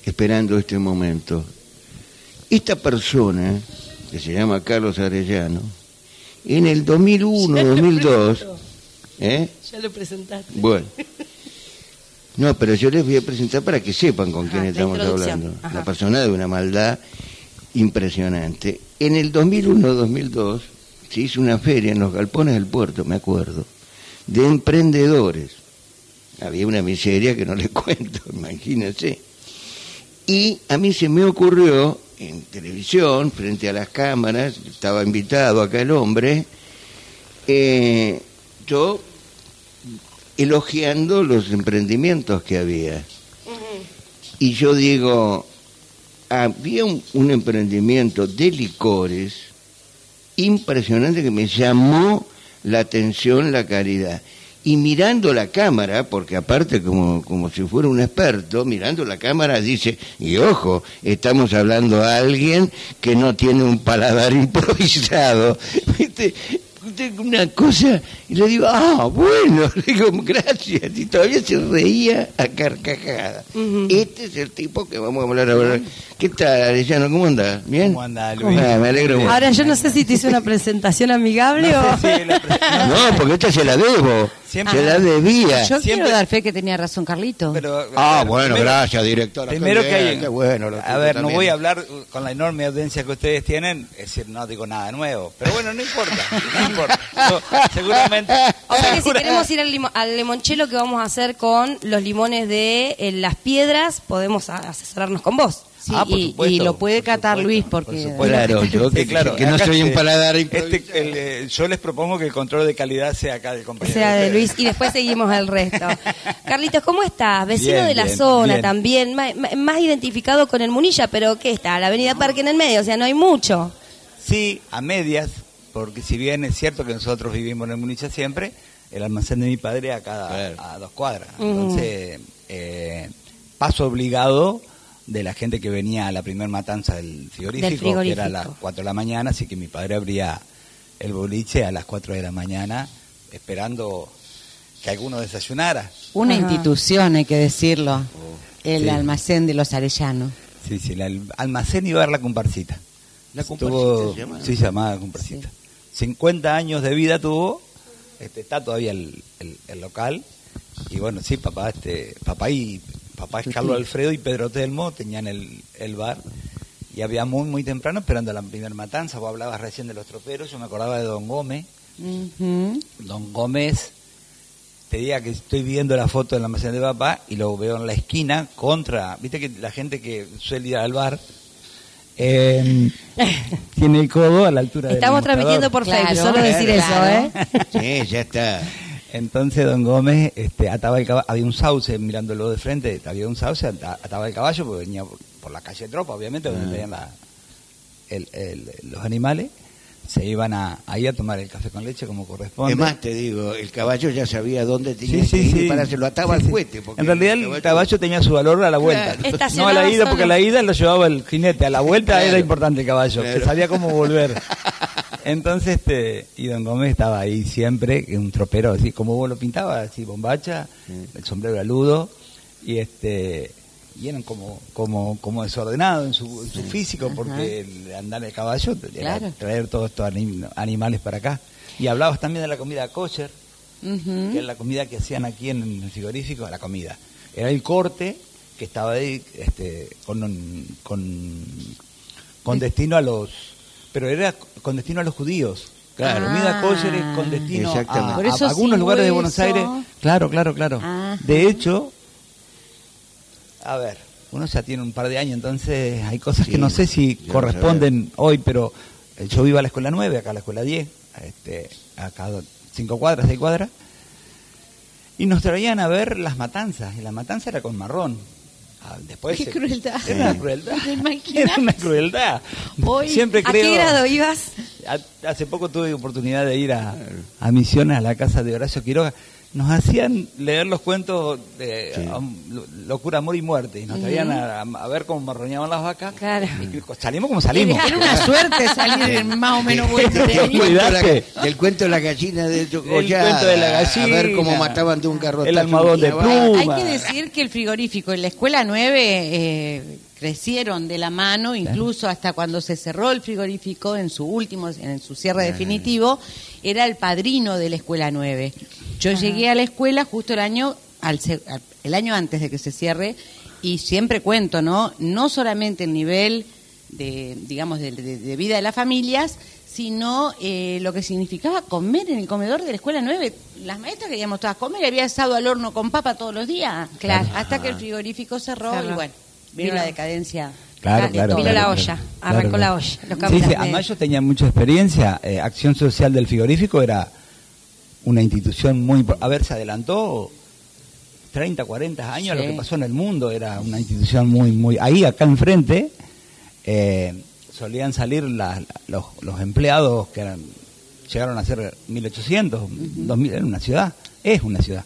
esperando este momento. Esta persona, que se llama Carlos Arellano, en el 2001, 2002... Ya lo presentaste. Bueno. No, pero yo les voy a presentar para que sepan con quién estamos hablando. Ajá. La persona de una maldad impresionante. En el 2001-2002 se hizo una feria en los galpones del puerto, me acuerdo, de emprendedores. Había una miseria que no les cuento, imagínense. Y a mí se me ocurrió, en televisión, frente a las cámaras, estaba invitado acá el hombre, yo elogiando los emprendimientos que había. Y yo digo, había un emprendimiento de licores impresionante que me llamó la atención, la calidad. Y mirando la cámara, porque aparte como si fuera un experto, mirando la cámara dice, y ojo, estamos hablando a alguien que no tiene un paladar improvisado. ¿Viste? Una cosa, y le digo, bueno, le digo, gracias, y todavía se reía a carcajadas. Este es el tipo que vamos a hablar ahora. ¿Qué tal, Arellano? ¿Cómo andás? ¿Bien? ¿Cómo andás, Luis? Me alegro mucho. Ahora, yo no sé si te hice una presentación amigable o... No, porque esta se la debo. Siempre. Se la debía. Yo Siempre. quiero dar fe que tenía razón Carlito. Pero, Bueno, primero, gracias, directora. Primero Qué que bien, hay... qué bueno, a ver, no voy a hablar con la enorme audiencia que ustedes tienen, es decir, no digo nada nuevo. Pero bueno, no importa, no importa. Yo, seguramente... O sea que si queremos ir al limonchelo que vamos a hacer con los limones de Las Piedras, podemos asesorarnos con vos. Sí, por y supuesto, lo puede por catar supuesto, Luis por porque... supuesto. Claro, yo Sí, claro, que no acá soy un paladar improvisado. yo les propongo que el control de calidad sea acá del compañero. Sea de ustedes. Luis y después seguimos el resto. Carlitos, ¿cómo estás? Vecino Bien, de la bien, zona bien. también, más identificado con el Munilla, pero ¿qué está? La avenida Parque en el medio, o sea, no hay mucho. Sí, a medias, porque si bien es cierto que nosotros vivimos en el Munilla siempre, el almacén de mi padre a 2 cuadras. Entonces, paso obligado de la gente que venía a la primer matanza del frigorífico, que era a las 4 de la mañana, así que mi padre abría el boliche a las 4 de la mañana, esperando que alguno desayunara. Una institución, hay que decirlo, el Sí. almacén de los Arellanos. Sí, el almacén iba a ver la comparsita. ¿La comparsita se llama? Sí, se llamaba comparsita. 50 años de vida tuvo, está todavía el local, y bueno, sí, papá es Carlos Alfredo y Pedro Telmo tenían el bar, y había muy temprano esperando la primera matanza. Vos hablabas recién de los troperos, yo me acordaba de Don Gómez. Don Gómez, te diga que estoy viendo la foto del almacén de papá y lo veo en la esquina viste que la gente que suele ir al bar tiene el codo a la altura del Estamos mostrador. transmitiendo por Claro, Facebook, solo decir claro. eso, Sí, ya está. Entonces Don Gómez ataba el caballo, había un sauce mirándolo de frente, había un sauce, ataba el caballo porque venía por la calle Tropa, obviamente, donde tenían los animales, se iban ahí a tomar el café con leche como corresponde. Es más, te digo, el caballo ya sabía dónde tenía que ir para se lo ataba al cohete. porque En realidad el caballo tenía su valor a la vuelta, Claro. no a la ida, Estacionado porque a la ida lo llevaba el jinete, a la vuelta Claro. era importante el caballo, Claro. que sabía cómo volver. Entonces, y Don Gómez estaba ahí siempre, un tropero así, como vos lo pintabas, así bombacha, el sombrero aludo, y eran como desordenados en su físico, porque el andar el caballo era Claro. traer todos estos animales para acá. Y hablabas también de la comida kosher, que era la comida que hacían aquí en el frigorífico, la comida. Era el corte que estaba ahí con destino a los... Pero era con destino a los judíos. Claro. Comida kosher es con destino Exactamente. a Por eso algunos sin lugares de hueso. Buenos Aires. Claro. Ajá. De hecho, a ver, uno ya tiene un par de años, entonces hay cosas Sí, que no sé si ya lo corresponden hoy, pero yo iba a la escuela 9, acá a la escuela 10, acá 5 cuadras, 6 cuadras, y nos traían a ver las matanzas, y la matanza era con marrón. Después Qué crueldad. Era una crueldad. ¿Te imaginas? Era una crueldad. Hoy, Siempre ¿A creo. qué grado ibas? Hace poco tuve oportunidad de ir a Misiones, a la casa de Horacio Quiroga. nos hacían leer los cuentos de Sí. Locura, Amor y Muerte, y nos traían a ver cómo marroñaban las vacas. Claro. Y salimos como salimos. Era una suerte salir más o menos buen Del premio. del cuento de la gallina de Chocollada, cuento de la gallina, a ver cómo mataban de un garrotazo. el almohadón de una vaca. pluma. Hay que decir que el frigorífico en la Escuela 9 crecieron de la mano, incluso hasta cuando se cerró el frigorífico en su cierre definitivo, era el padrino de la Escuela 9. Yo llegué a la escuela justo el año antes de que se cierre, y siempre cuento, no solamente el nivel de, digamos, de vida de las familias, sino lo que significaba comer en el comedor de la Escuela 9. Las maestras queríamos todas comer, había asado al horno con papa todos los días, Claro. hasta que el frigorífico cerró. Y bueno, vino la decadencia. Claro, de claro. todo. Vino la claro, olla, claro. arrancó Claro, la claro. olla. Los Sí, cambios sí, de- además yo tenía mucha experiencia. Acción Social del Frigorífico era una institución a ver, se adelantó 30, 40 años a lo Sí. que pasó en el mundo. Era una institución muy... Ahí, acá enfrente, solían salir los empleados que llegaron a ser 1800, 2000, era una ciudad, es una ciudad.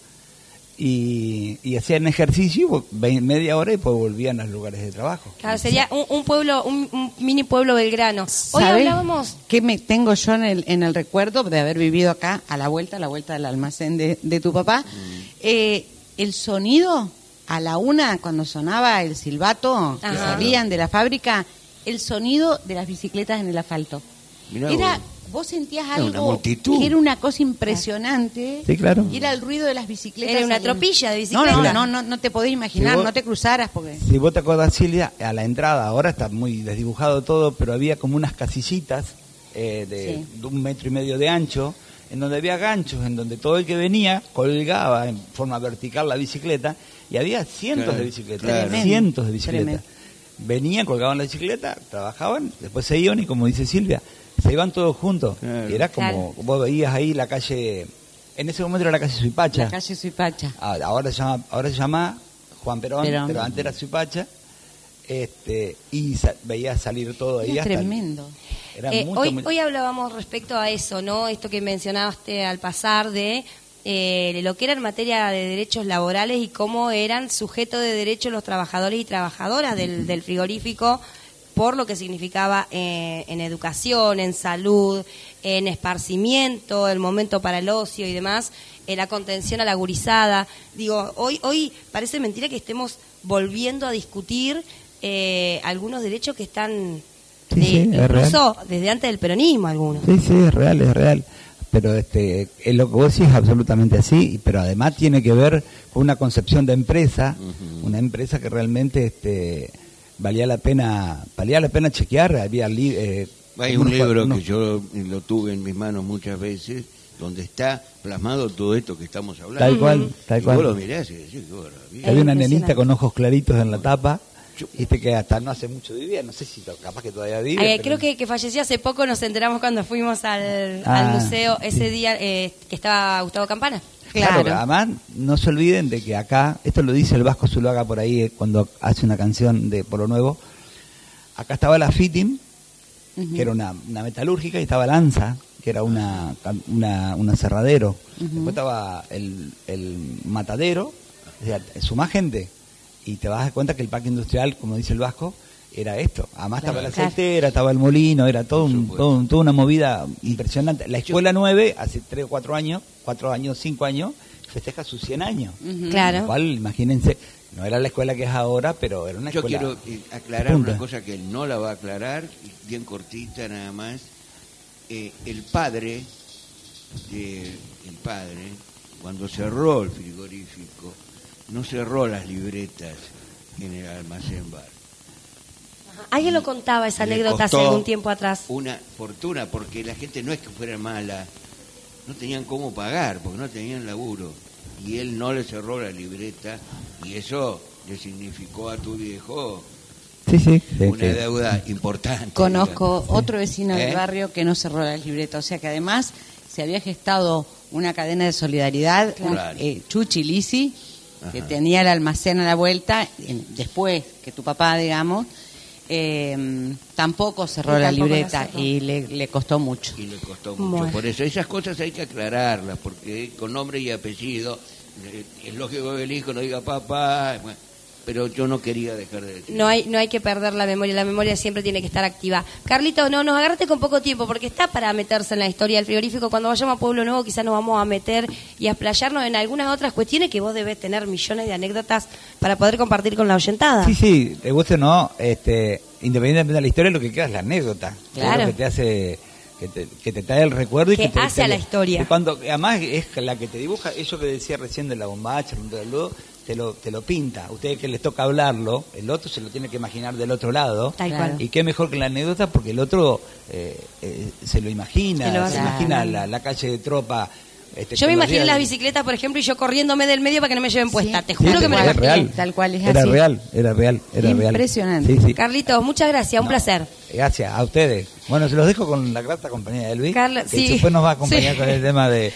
Y hacían ejercicio media hora y pues volvían a los lugares de trabajo. Claro, sería un pueblo, un mini pueblo Belgrano. Hoy ¿Sabés hablábamos... qué me tengo yo en el recuerdo de haber vivido acá a la vuelta del almacén de tu papá? El sonido a la 1, cuando sonaba el silbato, que Ajá. salían de la fábrica, el sonido de las bicicletas en el asfalto. Mirá Vos sentías Era una algo multitud. que era una cosa impresionante. Sí, claro. Y era el ruido de las bicicletas. Era una en- tropilla de bicicleta. No te podés imaginar, Si vos- no te cruzaras porque... Si vos te acordás, Silvia, a la entrada, ahora está muy desdibujado todo, pero había como unas casillitas de 1,5 metros de ancho, en donde había ganchos, en donde todo el que venía colgaba en forma vertical la bicicleta, y había cientos Claro, de bicicletas, claro. cientos de bicicletas. Tremendo. Venían, colgaban la bicicleta, trabajaban, después se iban y, como dice Silvia, se iban todos juntos. Claro. Y era como, vos veías ahí la calle, en ese momento era la calle Suipacha. La calle Suipacha. Ahora se llama Juan Perón, pero antes era Suipacha. Y veías salir todo ahí. Era hasta tremendo. Era Hoy hablábamos respecto a eso, ¿no? Esto que mencionaste al pasar de lo que era en materia de derechos laborales y cómo eran sujetos de derechos los trabajadores y trabajadoras del frigorífico por lo que significaba en educación, en salud, en esparcimiento, el momento para el ocio y demás, la contención a la gurizada. Digo, hoy parece mentira que estemos volviendo a discutir algunos derechos que están Sí, sí, es incluso desde antes del peronismo algunos. Sí, sí, es real. Pero lo que vos decís es absolutamente así, pero además tiene que ver con una concepción de empresa, una empresa que realmente valía la pena chequear. Había Hay un libro que yo lo tuve en mis manos muchas veces, donde está plasmado todo esto que estamos hablando. Tal cual, tal Y cual. vos lo mirás y decís, qué maravilla. Había una impresionante. nenita con ojos claritos en la tapa, viste que hasta no hace mucho vivía, no sé si capaz que todavía vive. Creo pero- que falleció hace poco, nos enteramos cuando fuimos al Ah, museo ese sí. día que estaba Gustavo Campana. Claro, además no se olviden de que acá, esto lo dice el Vasco Zuluaga por ahí cuando hace una canción de Polo Nuevo, acá estaba la Fitim, que era una metalúrgica, y estaba Lanza, que era una aserradero. Después estaba el matadero, o sea, suma gente, y te vas a dar cuenta que el parque industrial, como dice el Vasco, era esto. Además estaba la aceitera, estaba el molino, era toda una movida impresionante. La Escuela 9, hace 3 o 4 años, 5 años, festeja sus 100 años. Claro. Lo cual, imagínense, no era la escuela que es ahora, pero era una Yo escuela. quiero aclarar punta. una cosa que él no la va a aclarar, bien cortita nada más. El padre, cuando cerró el frigorífico, no cerró las libretas en el almacén bar. Alguien lo contaba esa Le anécdota hace costó algún tiempo atrás. Una fortuna, porque la gente no es que fuera mala, no tenían cómo pagar, porque no tenían laburo. Y él no le cerró la libreta, y eso le significó a tu viejo Sí, una deuda importante. Conozco digamos. otro vecino del barrio que no cerró la libreta, o sea que además se había gestado una cadena de solidaridad, Claro. Chuchi Lisi, que Ajá. tenía el almacén a la vuelta, después que tu papá, digamos, tampoco cerró la libreta y le costó mucho. Y le costó mucho. Por eso esas cosas hay que aclararlas, porque con nombre y apellido es lógico que el hijo no diga papá, bueno, pero yo no quería dejar de decir. No hay que perder la memoria siempre tiene que estar activa. Carlito, no nos agarraste con poco tiempo, porque está para meterse en la historia del frigorífico. Cuando vayamos a Pueblo Nuevo quizás nos vamos a meter y a explayarnos en algunas otras cuestiones que vos debés tener millones de anécdotas para poder compartir con la oyentada. Sí, te guste o no, independientemente de la historia, lo que queda es la anécdota. Claro. Es lo que te hace... Que te trae el recuerdo y que te hace a la historia. Cuando además es la que te dibuja, eso que decía recién de la bombacha, te lo pinta. A ustedes que les toca hablarlo, el otro se lo tiene que imaginar del otro lado. Tal cual. Y qué mejor que la anécdota, porque el otro se lo imagina, se imagina la calle de tropa. Yo me imaginé las bicicletas, por ejemplo, y yo corriéndome del medio para que no me lleven puesta. Te juro que me lo imaginé. Real. Tal cual es Era así. Era real. Impresionante. Sí. Carlitos, muchas gracias, un placer. Gracias a ustedes. Bueno, se los dejo con la grata compañía de Elvis, que sí. después nos va a acompañar con el tema del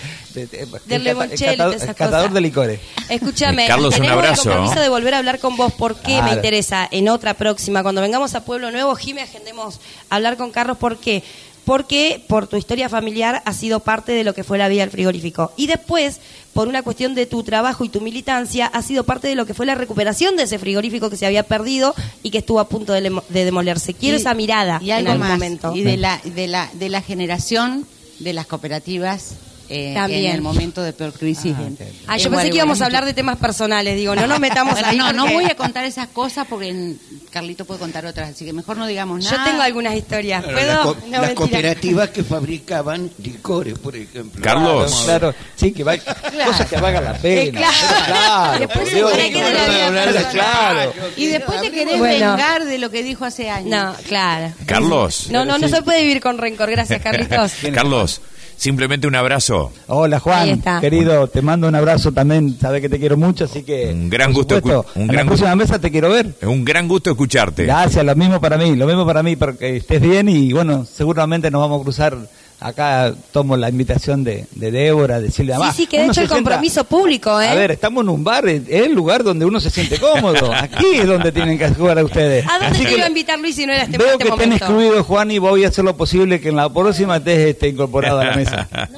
catador de licores. Escúchame, Carlos, un tenemos abrazo. el compromiso de volver a hablar con vos, porque Claro. me interesa en otra próxima, cuando vengamos a Pueblo Nuevo, Jimé, agendemos hablar con Carlos. ¿Por qué? Porque por tu historia familiar has sido parte de lo que fue la vida del frigorífico. Y después, por una cuestión de tu trabajo y tu militancia, has sido parte de lo que fue la recuperación de ese frigorífico que se había perdido y que estuvo a punto de demolerse. Quiero esa mirada y algo en algún más, momento. y de la generación de las cooperativas También. en el momento de peor crisis. Yo pensé que íbamos a hablar de temas personales, digo, no nos metamos ahí. No porque voy a contar esas cosas porque Carlito puede contar otras, así que mejor no digamos nada. Yo tengo algunas historias. Claro, ¿Puedo? las No, mentira. cooperativas que fabricaban licores, por ejemplo. Carlos. Claro, sí, que va, cosas que valgan la pena. Claro. Después se pone que de la vida personal. Claro. Y después te querés Bueno. vengar de lo que dijo hace años. No, claro. Carlos. No se puede vivir con rencor. Gracias, Carlitos. Carlos, simplemente un abrazo. Hola Ahí Juan, está. querido, te mando un abrazo también, sabes que te quiero mucho, así que Un gran por gusto supuesto, un en gran la próxima mesa te quiero ver. Es un gran gusto escucharte. Gracias, lo mismo para mí, para que estés bien y bueno, seguramente nos vamos a cruzar. Acá tomo la invitación de Débora, de Silvia más. Sí, que de hecho el compromiso público, ¿eh? A ver, estamos en un bar, es el lugar donde uno se siente cómodo. Aquí es donde tienen que jugar a ustedes. ¿A dónde Así te que iba a invitar Luis si no era este veo este que estén momento? excluidos, Juan, y voy a hacer lo posible que en la próxima estés incorporado a la mesa. No,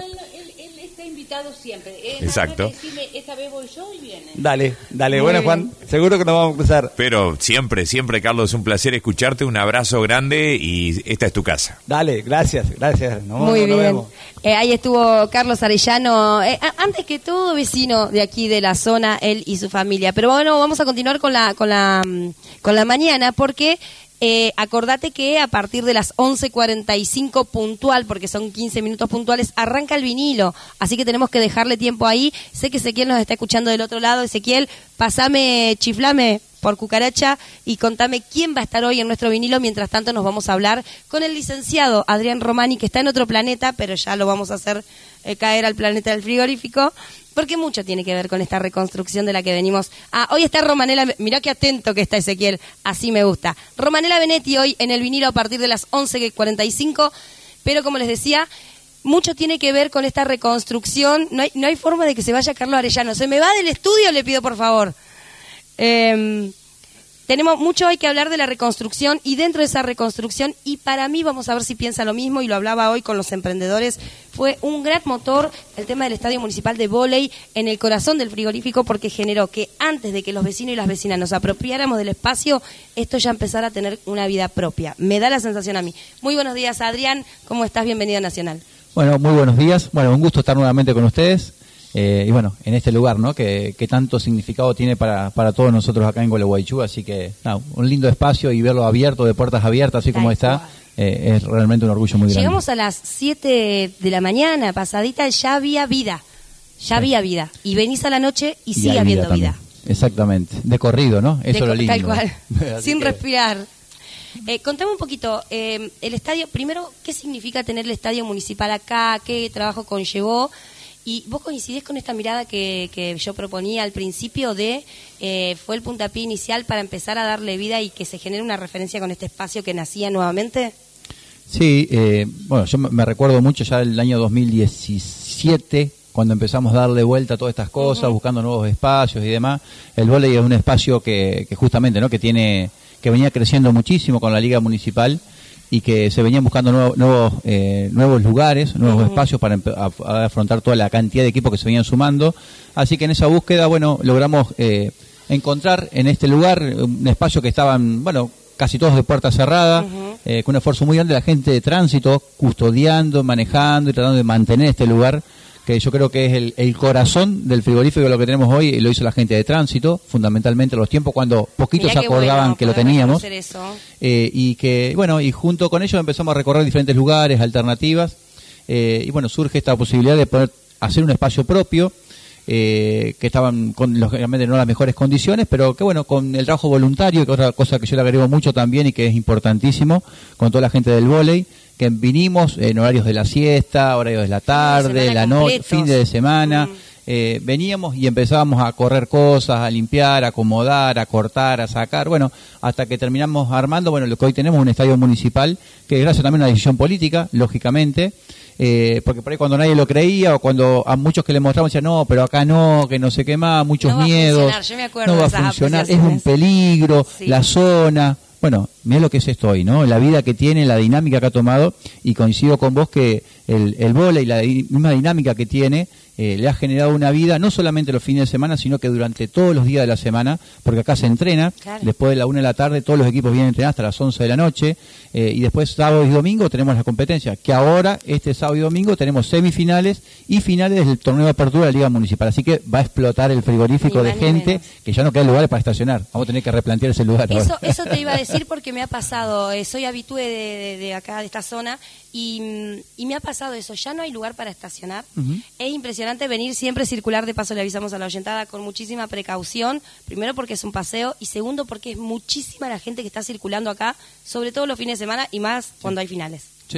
él está invitado siempre. Exacto. Esta vez voy yo y viene. Dale, Muy bueno bien. Juan, seguro que nos vamos a cruzar. Pero siempre, Carlos, un placer escucharte. Un abrazo grande y esta es tu casa. Dale, gracias. Muy Nos bien. vemos. Ahí estuvo Carlos Arellano, antes que todo vecino de aquí de la zona, él y su familia. Pero bueno, vamos a continuar con la mañana, porque acordate que a partir de las 11:45 puntual, porque son 15 minutos puntuales, arranca el vinilo. Así que tenemos que dejarle tiempo ahí. Sé que Ezequiel nos está escuchando del otro lado. Ezequiel, chiflame por cucaracha y contame quién va a estar hoy en nuestro vinilo. Mientras tanto nos vamos a hablar con el licenciado Adrián Romani, que está en otro planeta, pero ya lo vamos a hacer caer al planeta del frigorífico, porque mucho tiene que ver con esta reconstrucción de la que venimos. Hoy está Romanela, mirá qué atento que está Ezequiel, así me gusta. Romanela Benetti hoy en el vinilo a partir de las 11:45, pero como les decía, mucho tiene que ver con esta reconstrucción. No hay forma de que se vaya Carlos Arellano. Se me va del estudio, le pido por favor. Tenemos mucho hoy que hablar de la reconstrucción y dentro de esa reconstrucción, y para mí, vamos a ver si piensa lo mismo, y lo hablaba hoy con los emprendedores, fue un gran motor el tema del Estadio Municipal de Vóley en el corazón del frigorífico, porque generó que antes de que los vecinos y las vecinas nos apropiáramos del espacio, esto ya empezara a tener una vida propia. Me da la sensación a mí. Muy buenos días, Adrián, ¿cómo estás? Bienvenido a Nacional. Bueno, muy buenos días. Bueno, un gusto estar nuevamente con ustedes. Y bueno, en este lugar, ¿no? Que tanto significado tiene para todos nosotros acá en Gualeguaychú, así que un lindo espacio y verlo abierto, de puertas abiertas, así como está, es realmente un orgullo muy grande. Llegamos a las 7 de la mañana, pasadita, ya había vida, había vida, y venís a la noche y sigue hay habiendo también. vida. Exactamente, de corrido, ¿no? Eso es lo lindo. Tal cual, Así sin que- respirar. Contame un poquito, el estadio, primero, ¿qué significa tener el estadio municipal acá? ¿Qué trabajo conllevó? Y vos coincidís con esta mirada que yo proponía al principio de, fue el puntapié inicial para empezar a darle vida y que se genere una referencia con este espacio que nacía nuevamente. Sí, bueno, yo me recuerdo mucho ya el año 2017, cuando empezamos a darle vuelta a todas estas cosas, buscando nuevos espacios y demás. El vóley es un espacio que justamente, ¿no? que tiene que venía creciendo muchísimo con la Liga Municipal y que se venían buscando nuevos lugares, nuevos espacios para a afrontar toda la cantidad de equipos que se venían sumando. Así que en esa búsqueda, bueno, logramos encontrar en este lugar un espacio que estaban, bueno, casi todos de puerta cerrada, con un esfuerzo muy grande de la gente de tránsito, custodiando, manejando y tratando de mantener este lugar, que yo creo que es el corazón del frigorífico. Lo que tenemos hoy lo hizo la gente de tránsito, fundamentalmente en los tiempos cuando poquitos se acordaban que lo teníamos. Y que, bueno, y junto con ellos empezamos a recorrer diferentes lugares, alternativas, y bueno, surge esta posibilidad de poder hacer un espacio propio, que estaban con lógicamente no las mejores condiciones, pero que bueno, con el trabajo voluntario, que otra cosa que yo le agrego mucho también y que es importantísimo, con toda la gente del vóley, que vinimos en horarios de la siesta, horarios de la tarde, la noche, fin de semana, veníamos y empezábamos a correr cosas, a limpiar, a acomodar, a cortar, a sacar, bueno, hasta que terminamos armando, bueno, lo que hoy tenemos, un estadio municipal, que gracias también a una decisión política, lógicamente, porque por ahí cuando nadie lo creía o cuando a muchos que le mostramos decían no, pero acá no, que no sé qué más, muchos miedos, no va a funcionar, es un peligro, la zona. Bueno, mirá lo que es esto hoy, ¿no? La vida que tiene, la dinámica que ha tomado, y coincido con vos que el vóley, la misma dinámica que tiene, le ha generado una vida, no solamente los fines de semana, sino que durante todos los días de la semana, porque acá se entrena, después de la 1 de la tarde todos los equipos vienen a entrenar hasta las 11 de la noche, y después sábado y domingo tenemos la competencia, que ahora, este sábado y domingo, tenemos semifinales y finales del torneo de apertura de la Liga Municipal, así que va a explotar el frigorífico de gente, que ya no queda lugares para estacionar, vamos a tener que replantear ese lugar ahora. Eso te iba a decir porque me ha pasado, soy habitué de acá, de esta zona, y me ha pasado eso, ya no hay lugar para estacionar. Es impresionante venir siempre circular, de paso le avisamos a la oyentada, con muchísima precaución, primero porque es un paseo y segundo porque es muchísima la gente que está circulando acá, sobre todo los fines de semana y más cuando hay finales. Sí,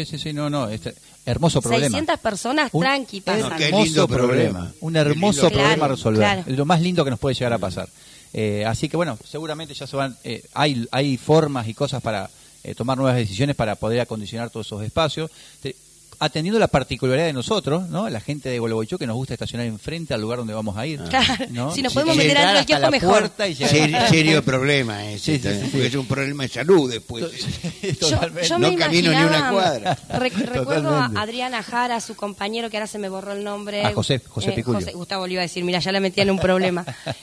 hermoso problema. 600 personas tranqui pasan. Qué lindo problema. Un hermoso problema a resolver. Claro. Es lo más lindo que nos puede llegar a pasar. Así que bueno, seguramente ya se van, hay formas y cosas para tomar nuevas decisiones para poder acondicionar todos esos espacios, atendiendo la particularidad de nosotros, ¿no? La gente de Gualeguaychú, que nos gusta estacionar enfrente al lugar donde vamos a ir. Claro. ¿no? Si nos podemos meter adentro del kiosco, mejor. Serio problema ese, porque es un problema de salud después. Yo no me camino ni una cuadra. Recuerdo a Adriana Jara, su compañero, que ahora se me borró el nombre. José Piculio. Gustavo le iba a decir, mira, ya la metía en un problema.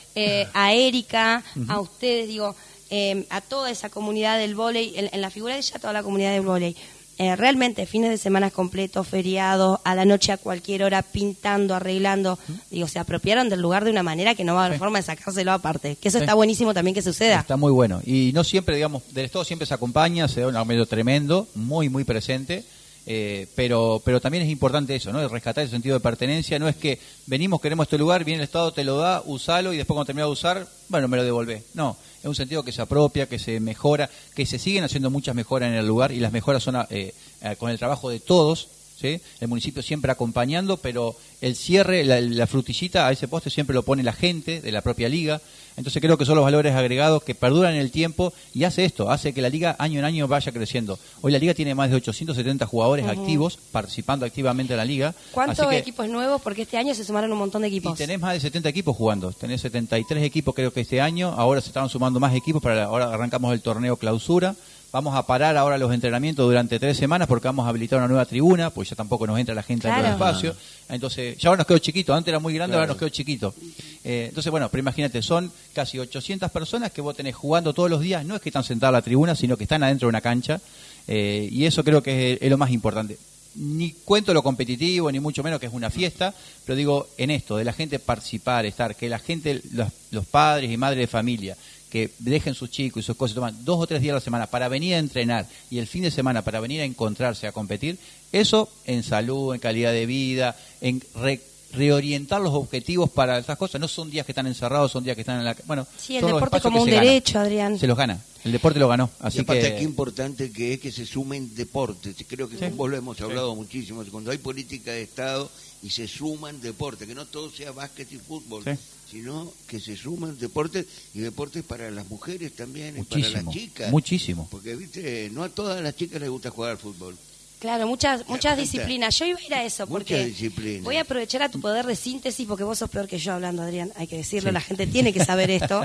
A Erika, a ustedes, digo, a toda esa comunidad del vóley, en la figura de ella, toda la comunidad del vóley. Realmente, fines de semana completos, feriados, a la noche a cualquier hora, pintando, arreglando. Digo, se apropiaron del lugar de una manera que no va a haber forma de sacárselo aparte. Que eso está buenísimo también que suceda. Está muy bueno. Y no siempre, digamos, del Estado siempre se acompaña, se da un aumento tremendo, muy, muy presente. Pero también es importante eso, ¿no? El rescatar el sentido de pertenencia. No es que venimos, queremos este lugar, viene el Estado, te lo da, usalo y después cuando termina de usar, bueno, me lo devolvés. No, es un sentido que se apropia, que se mejora, que se siguen haciendo muchas mejoras en el lugar y las mejoras son con el trabajo de todos, ¿sí? El municipio siempre acompañando, pero el cierre, la frutillita a ese postre siempre lo pone la gente de la propia liga. Entonces creo que son los valores agregados que perduran en el tiempo y hace que la liga año en año vaya creciendo. Hoy la liga tiene más de 870 jugadores activos, participando activamente en la liga. ¿Cuántos equipos nuevos? Porque este año se sumaron un montón de equipos. Y tenés más de 70 equipos jugando. Tenés 73 equipos creo que este año. Ahora se estaban sumando más equipos, ahora arrancamos el torneo clausura. Vamos a parar ahora los entrenamientos durante 3 semanas porque vamos a habilitar una nueva tribuna, pues ya tampoco nos entra la gente en el espacio. Entonces, ya ahora nos quedó chiquito, antes era muy grande, ahora nos quedó chiquito. Entonces, bueno, pero imagínate, son casi 800 personas que vos tenés jugando todos los días, no es que están sentados en la tribuna, sino que están adentro de una cancha, y eso creo que es lo más importante. Ni cuento lo competitivo, ni mucho menos que es una fiesta, pero digo, en esto, de la gente participar, estar, que la gente, los padres y madres de familia, que dejen sus chicos y sus cosas, toman 2 o 3 días a la semana para venir a entrenar y el fin de semana para venir a encontrarse, a competir, eso en salud, en calidad de vida, en reorientar los objetivos para estas cosas, no son días que están encerrados, son días que están en la... Bueno, sí, el deporte como un derecho, Adrián. Se los gana, el deporte lo ganó. Así y aparte que... qué importante que es que se sumen deportes, creo que con vos lo hemos hablado muchísimo, cuando hay política de Estado y se suman deportes, que no todo sea básquet y fútbol, sino que se suman deportes y deportes para las mujeres también, y para las chicas. Muchísimo. Porque, viste, no a todas las chicas les gusta jugar al fútbol. Claro, muchas disciplinas. Yo iba a ir a eso porque Muchas disciplinas. voy a aprovechar a tu poder de síntesis porque vos sos peor que yo hablando, Adrián, hay que decirlo, la gente tiene que saber esto.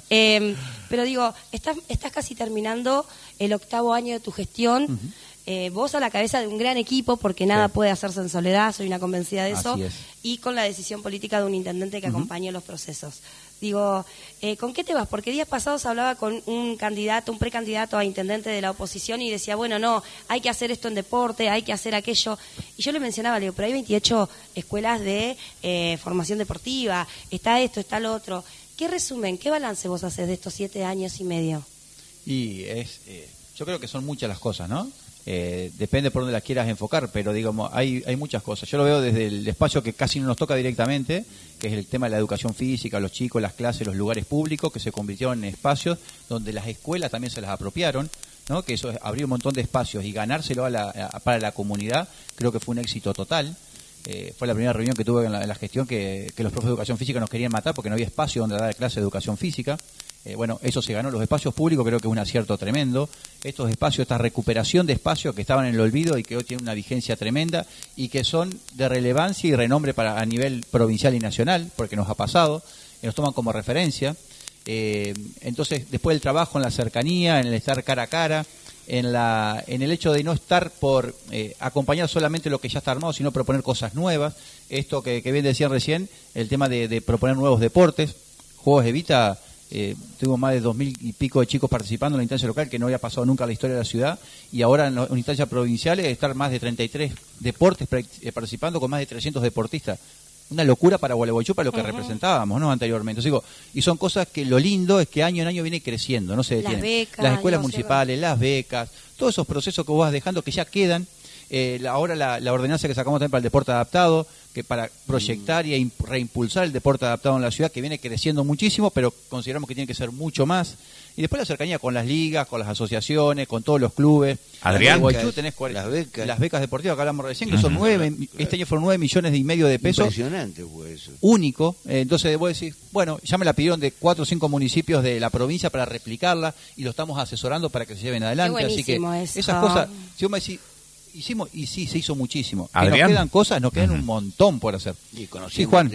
Pero digo, estás casi terminando el 8º año de tu gestión. Vos a la cabeza de un gran equipo, porque nada puede hacerse en soledad, soy una convencida de eso, Así es. y con la decisión política de un intendente que acompañó los procesos. Digo, ¿con qué te vas? Porque días pasados hablaba con un precandidato a intendente de la oposición y decía, bueno, no, hay que hacer esto en deporte, hay que hacer aquello. Y yo le mencionaba, le digo, pero hay 28 escuelas de formación deportiva, está esto, está lo otro. ¿Qué resumen, qué balance vos haces de estos 7 años y medio? Y yo creo que son muchas las cosas, ¿no? Depende por dónde las quieras enfocar, pero digamos, hay muchas cosas. Yo lo veo desde el espacio que casi no nos toca directamente, que es el tema de la educación física, los chicos, las clases, los lugares públicos, que se convirtieron en espacios donde las escuelas también se las apropiaron, ¿no? Que eso abrió un montón de espacios y ganárselo para la comunidad, creo que fue un éxito total. Fue la primera reunión que tuve en la gestión que los profes de educación física nos querían matar porque no había espacio donde dar clase de educación física. Bueno, eso se ganó. Los espacios públicos creo que es un acierto tremendo. Estos espacios, esta recuperación de espacios que estaban en el olvido y que hoy tienen una vigencia tremenda y que son de relevancia y renombre a nivel provincial y nacional, porque nos ha pasado, nos toman como referencia. Entonces, después del trabajo en la cercanía, en el estar cara a cara, en el hecho de no estar por acompañar solamente lo que ya está armado, sino proponer cosas nuevas. Esto que bien decían recién, el tema de proponer nuevos deportes. Juegos Evita, tuvimos más de 2.000 y pico de chicos participando en la instancia local, que no había pasado nunca en la historia de la ciudad, y ahora en instancias provinciales estar más de 33 deportes participando con más de 300 deportistas. Una locura para Gualeguaychú, para lo que representábamos, ¿no? Anteriormente. Entonces, digo, y son cosas que lo lindo es que año en año viene creciendo, no se detienen. Las becas, las escuelas municipales, las becas, todos esos procesos que vos vas dejando que ya quedan. Ahora la ordenanza que sacamos también para el deporte adaptado, que para proyectar y reimpulsar el deporte adaptado en la ciudad, que viene creciendo muchísimo, pero consideramos que tiene que ser mucho más. Y después la cercanía con las ligas, con las asociaciones, con todos los clubes. Adrián, tenés las becas deportivas que hablamos recién, que son 9, este año fueron 9,5 millones de pesos. Impresionante fue eso. Único. Entonces vos decís, bueno, ya me la pidieron de 4 o 5 municipios de la provincia para replicarla y lo estamos asesorando para que se lleven adelante. Así que eso. esas cosas, si vos me decís, hicimos, y sí, se hizo muchísimo. Que Adrián. nos quedan cosas, nos quedan un montón por hacer. Sí, Juan.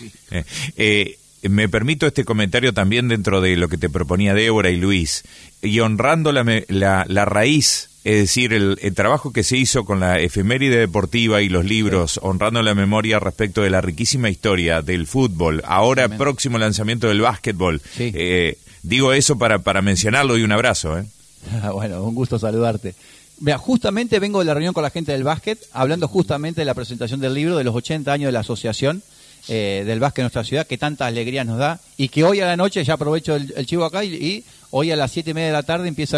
Sí. Me permito este comentario también dentro de lo que te proponía Débora y Luis, y honrando la raíz, es decir, el trabajo que se hizo con la efeméride deportiva y los libros, honrando la memoria respecto de la riquísima historia del fútbol, ahora próximo lanzamiento del básquetbol. Sí. Digo eso para mencionarlo y un abrazo. Bueno, un gusto saludarte. Mira, justamente vengo de la reunión con la gente del básquet, hablando justamente de la presentación del libro de los 80 años de la asociación del básquet en nuestra ciudad, que tanta alegría nos da, y que hoy a la noche, ya aprovecho el chivo acá, y hoy a las 7:30 de la tarde empieza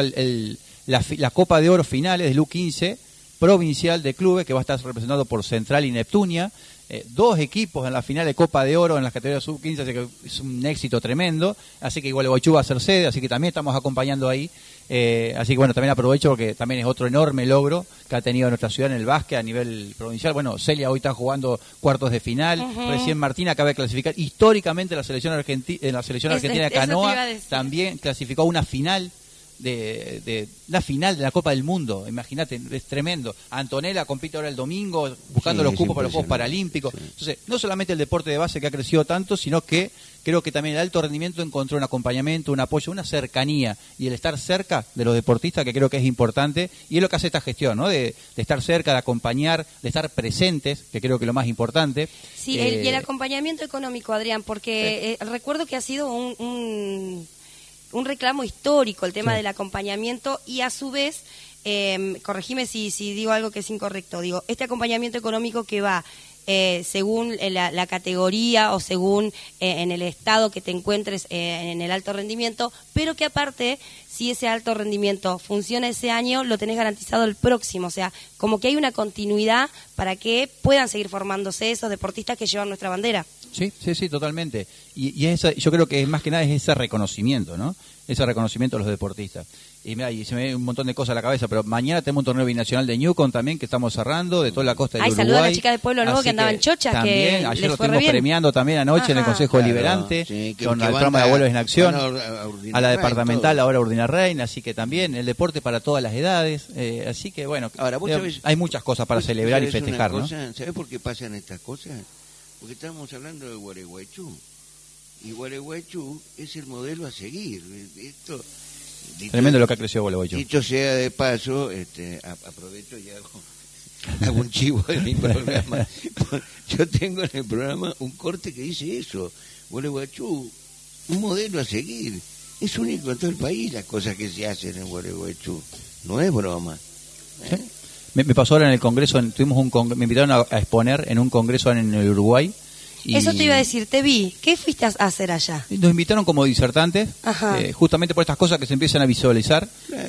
la Copa de Oro finales del U15 provincial de clubes, que va a estar representado por Central y Neptunia, 2 equipos en la final de Copa de Oro en las categorías sub-15, así que es un éxito tremendo, así que Gualeguaychú va a ser sede, así que también estamos acompañando ahí. Así que bueno, también aprovecho porque también es otro enorme logro que ha tenido nuestra ciudad en el básquet a nivel provincial. Bueno, Celia hoy está jugando cuartos de final, recién Martín acaba de clasificar históricamente la selección argentina de canoa, también clasificó a una final de la final de la Copa del Mundo. Imagínate, es tremendo. Antonella compite ahora el domingo buscando los cupos para los Juegos Paralímpicos. Sí. Entonces, no solamente el deporte de base que ha crecido tanto, sino que creo que también el alto rendimiento encontró un acompañamiento, un apoyo, una cercanía y el estar cerca de los deportistas, que creo que es importante, y es lo que hace esta gestión, ¿no? De estar cerca, de acompañar, de estar presentes, que creo que es lo más importante. Sí, y el acompañamiento económico, Adrián, porque recuerdo que ha sido un reclamo histórico el tema del acompañamiento, y a su vez, corregime si digo algo que es incorrecto, digo, este acompañamiento económico que va según la categoría o según en el estado que te encuentres en el alto rendimiento, pero que aparte, si ese alto rendimiento funciona ese año, lo tenés garantizado el próximo, o sea, como que hay una continuidad para que puedan seguir formándose esos deportistas que llevan nuestra bandera. Sí, totalmente. Y yo creo que más que nada es ese reconocimiento, ¿no? Ese reconocimiento a los deportistas. Y mira, y se me viene un montón de cosas a la cabeza, pero mañana tenemos un torneo binacional de Newcomb también que estamos cerrando, de toda la costa del Uruguay. Saluda a la chica de Pueblo Nuevo que andaba en Chocha, también, que ayer lo fue estuvimos premiando también anoche en el Consejo Deliberante, con el programa de Abuelos en Acción, a la departamental, ahora Urdina Reina, así que también el deporte para todas las edades, así que bueno, ahora, hay muchas cosas para celebrar y festejar, ¿no? ¿Sabés por qué pasan estas cosas? Porque estábamos hablando de Gualeguaychú, y Gualeguaychú es el modelo a seguir. Tremendo lo que ha crecido Gualeguaychú. Dicho sea de paso, aprovecho y hago un chivo de mi programa. Yo tengo en el programa un corte que dice eso. Gualeguaychú, un modelo a seguir. Es único en todo el país las cosas que se hacen en Gualeguaychú. No es broma. ¿Sí? Me pasó ahora en el Congreso, me invitaron a exponer en un congreso en el Uruguay. Eso te iba a decir, te vi. ¿Qué fuiste a hacer allá? Nos invitaron como disertantes, justamente por estas cosas que se empiezan a visualizar. Claro.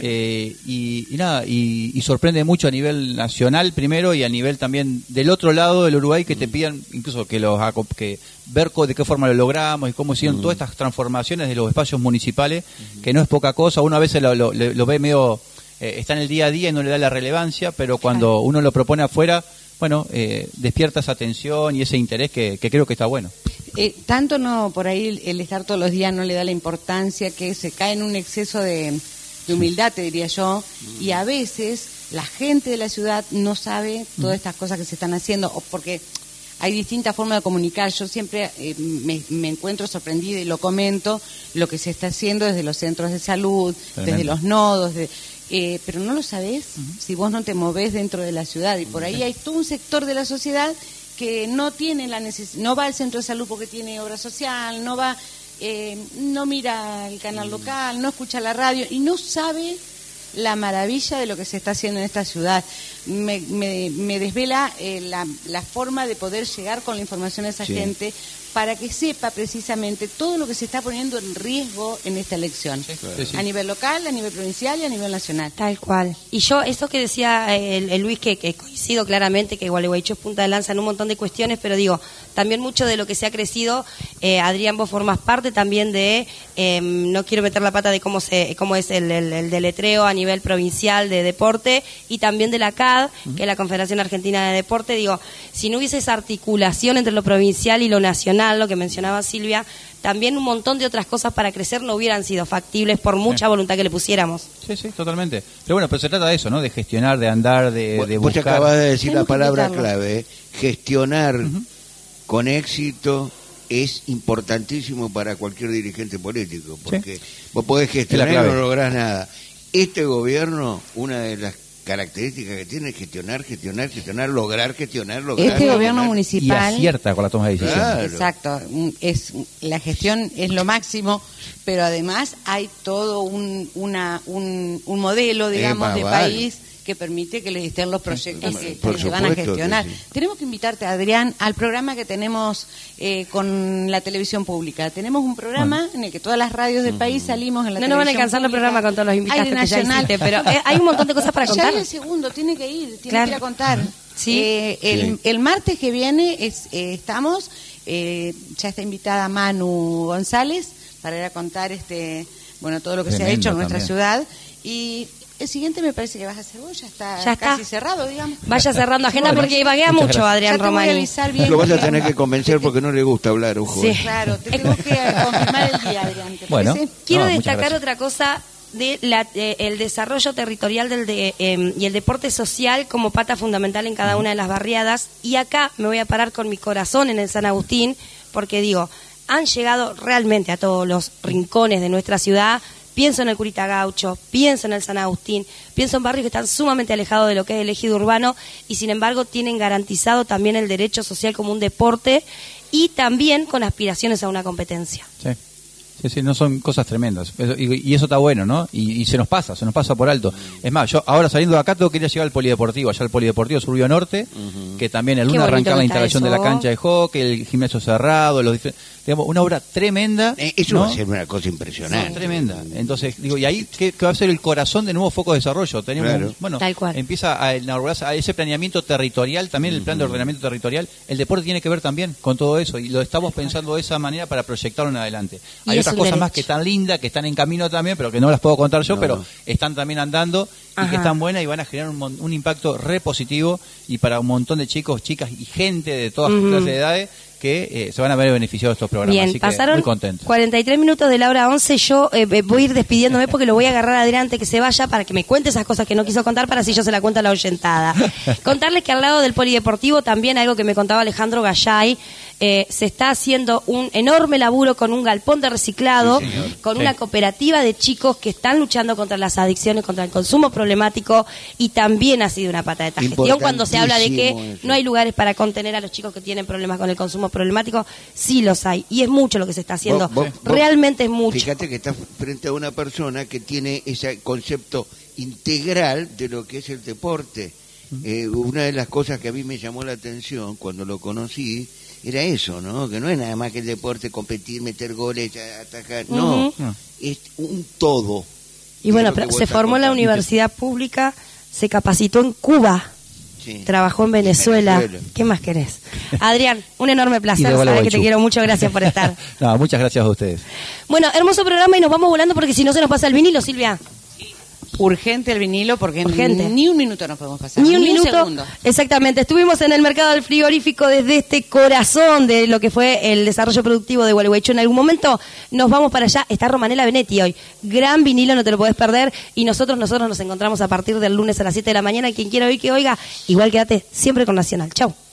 Y sorprende mucho a nivel nacional primero y a nivel también del otro lado del Uruguay que te pidan incluso que ver de qué forma lo logramos y cómo hicieron todas estas transformaciones de los espacios municipales, que no es poca cosa. Uno a veces lo ve medio... está en el día a día y no le da la relevancia, pero cuando uno lo propone afuera, bueno, despierta esa atención y ese interés que creo que está bueno. Tanto no, por ahí el estar todos los días no le da la importancia, que se cae en un exceso de humildad, te diría yo, y a veces la gente de la ciudad no sabe todas estas cosas que se están haciendo, o porque hay distintas formas de comunicar. Yo siempre me encuentro sorprendida y lo comento, lo que se está haciendo desde los centros de salud, desde los nodos, pero no lo sabés si vos no te movés dentro de la ciudad, y por ahí hay todo un sector de la sociedad que no tiene no va al centro de salud porque tiene obra social, no va, no mira el canal local, no escucha la radio y no sabe la maravilla de lo que se está haciendo en esta ciudad. Me desvela la forma de poder llegar con la información a esa gente para que sepa precisamente todo lo que se está poniendo en riesgo en esta elección, a nivel local, a nivel provincial y a nivel nacional. Tal cual. Y yo, eso que decía el Luis, que coincido claramente, que Gualeguaychú es punta de lanza en un montón de cuestiones, pero digo, también mucho de lo que se ha crecido, Adrián, vos formás parte también de, no quiero meter la pata de cómo es el deletreo a nivel provincial de deporte, y también de la CAD, que es la Confederación Argentina de Deporte. Digo, si no hubiese esa articulación entre lo provincial y lo nacional, lo que mencionaba Silvia, también un montón de otras cosas para crecer no hubieran sido factibles por mucha voluntad que le pusiéramos. Sí, totalmente. Pero bueno, se trata de eso, ¿no? De gestionar, de andar, de buscar. Vos acabas de decir la palabra clave, gestionar con éxito es importantísimo para cualquier dirigente político, porque vos podés gestionar y no lográs nada. Este gobierno, una de las características que tiene es gestionar, lograr. Este gobierno municipal... Y acierta con la toma de decisiones. Claro. Exacto. La gestión es lo máximo, pero además hay todo un modelo, digamos, de país que permite que les estén los proyectos que se van a gestionar. Tenemos que invitarte, Adrián, al programa que tenemos con la televisión pública. Tenemos un programa en el que todas las radios del país salimos en la televisión pública. No nos van a alcanzar los programas con todos los invitados que ya hiciste, pero hay un montón de cosas para contar. Ya el segundo, tiene que ir a contar. El martes que viene estamos, ya está invitada Manu González para ir a contar todo lo que se ha hecho en nuestra ciudad. Y el siguiente me parece que vas a hacer vos, ya está casi cerrado, digamos. Vaya cerrando agenda porque vaguea mucho, Adrián Romani. Lo vas a tener que convencer porque no le gusta hablar, ojo. Sí, claro, te tengo que confirmar el día, Adrián. Quiero destacar otra cosa de el desarrollo territorial y el deporte social como pata fundamental en cada una de las barriadas. Y acá me voy a parar con mi corazón en el San Agustín, porque digo, han llegado realmente a todos los rincones de nuestra ciudad. Pienso en el Curita Gaucho, pienso en el San Agustín, pienso en barrios que están sumamente alejados de lo que es el ejido urbano y sin embargo tienen garantizado también el derecho social como un deporte y también con aspiraciones a una competencia. Sí. Sí, no son cosas tremendas. Y eso está bueno, ¿no? Y se nos pasa por alto. Es más, yo ahora saliendo de acá tengo que ir a llegar al polideportivo, allá al polideportivo Surbio Norte, que también el lunes arrancar la instalación de la cancha de hockey, el gimnasio cerrado, digamos, una obra tremenda. Eso ¿no? va a ser una cosa impresionante. Sí, tremenda. Entonces, digo, y ahí que va a ser el corazón de nuevo foco de desarrollo. Tenemos, claro. Bueno, tal cual. Empieza a ese planeamiento territorial, también el plan de ordenamiento territorial. El deporte tiene que ver también con todo eso, y lo estamos pensando de esa manera para proyectarlo en adelante. Hay otras cosas más que están lindas, que están en camino también, pero que no las puedo contar yo, pero están también andando y que están buenas y van a generar un impacto re positivo y para un montón de chicos, chicas y gente de todas clases de edades que se van a ver beneficiados de estos programas. Bien, así pasaron que muy contentos. 43 minutos de la hora 11. Yo voy a ir despidiéndome porque lo voy a agarrar adelante que se vaya para que me cuente esas cosas que no quiso contar para así yo se la cuento a la oyentada. Contarles que al lado del polideportivo también algo que me contaba Alejandro Gallay, se está haciendo un enorme laburo con un galpón de reciclado, con una cooperativa de chicos que están luchando contra las adicciones, contra el consumo problemático, y también ha sido una pata de esta gestión cuando se habla de que no hay lugares para contener a los chicos que tienen problemas con el consumo problemático. Sí los hay, y es mucho lo que se está haciendo, realmente es mucho. Fíjate que estás frente a una persona que tiene ese concepto integral de lo que es el deporte. Una de las cosas que a mí me llamó la atención cuando lo conocí era eso, ¿no? Que no es nada más que el deporte, competir, meter goles, atacar, no, es un todo. Y bueno, pero se formó en la universidad pública, se capacitó en Cuba, trabajó en Venezuela. ¿Qué más querés? Adrián, un enorme placer, sabes que te quiero mucho, gracias por estar. No, muchas gracias a ustedes. Bueno, hermoso programa y nos vamos volando porque si no se nos pasa el vinilo, Silvia. Urgente el vinilo porque ni un minuto nos podemos pasar. Ni un minuto. Segundo. Exactamente. Estuvimos en el mercado del frigorífico desde este corazón de lo que fue el desarrollo productivo de Gualeguaychú. En algún momento nos vamos para allá. Está Romanela Benetti hoy. Gran vinilo, no te lo podés perder. Y nosotros nos encontramos a partir del lunes a las 7 de la mañana. Quien quiera oír que oiga, igual quédate siempre con Nacional. Chau.